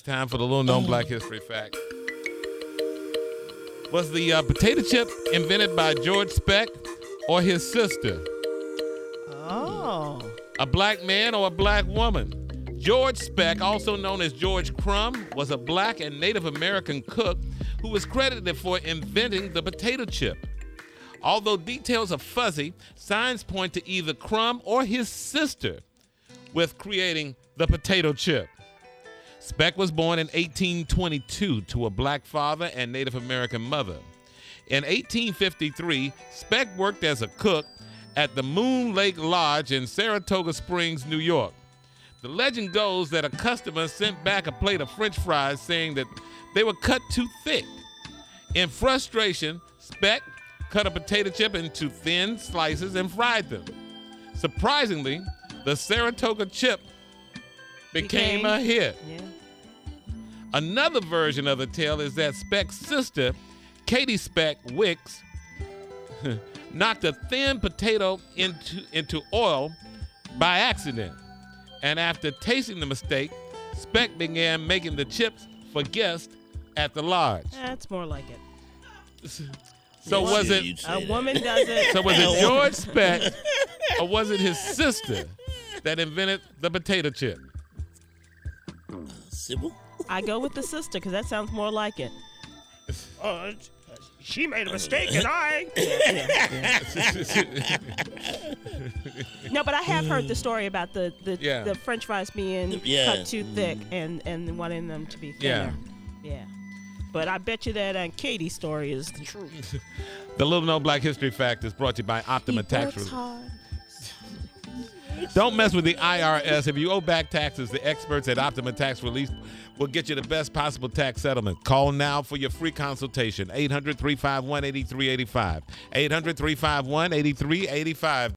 time for the little known Black History fact. Was the potato chip invented by George Speck or his sister? Oh. A black man or a black woman? George Speck, also known as George Crumb, was a black and Native American cook who was credited for inventing the potato chip. Although details are fuzzy, signs point to either Crumb or his sister with creating the potato chip. Speck was born in 1822 to a black father and Native American mother. In 1853, Speck worked as a cook at the Moon Lake Lodge in Saratoga Springs, New York. The legend goes that a customer sent back a plate of French fries saying that they were cut too thick. In frustration, Speck cut a potato chip into thin slices and fried them. Surprisingly, the Saratoga chip became a hit. Yeah. Another version of the tale is that Speck's sister, Katie Speck Wicks, knocked a thin potato into oil by accident. And after tasting the mistake, Speck began making the chips for guests at the lodge. That's more like it. So was it A woman does it. So was it George Speck or was it his sister that invented the potato chip? Sybil? I go with the sister because that sounds more like it. She made a mistake and I... No, but I have heard the story about the French fries being cut too thick and wanting them to be thinner. Yeah. But I bet you that Katie's story is the truth. The Little Known Black History Fact is brought to you by Optima Tax Relief. Don't mess with the IRS. If you owe back taxes, the experts at Optima Tax Relief will get you the best possible tax settlement. Call now for your free consultation. 800-351-8385. 800-351-8385.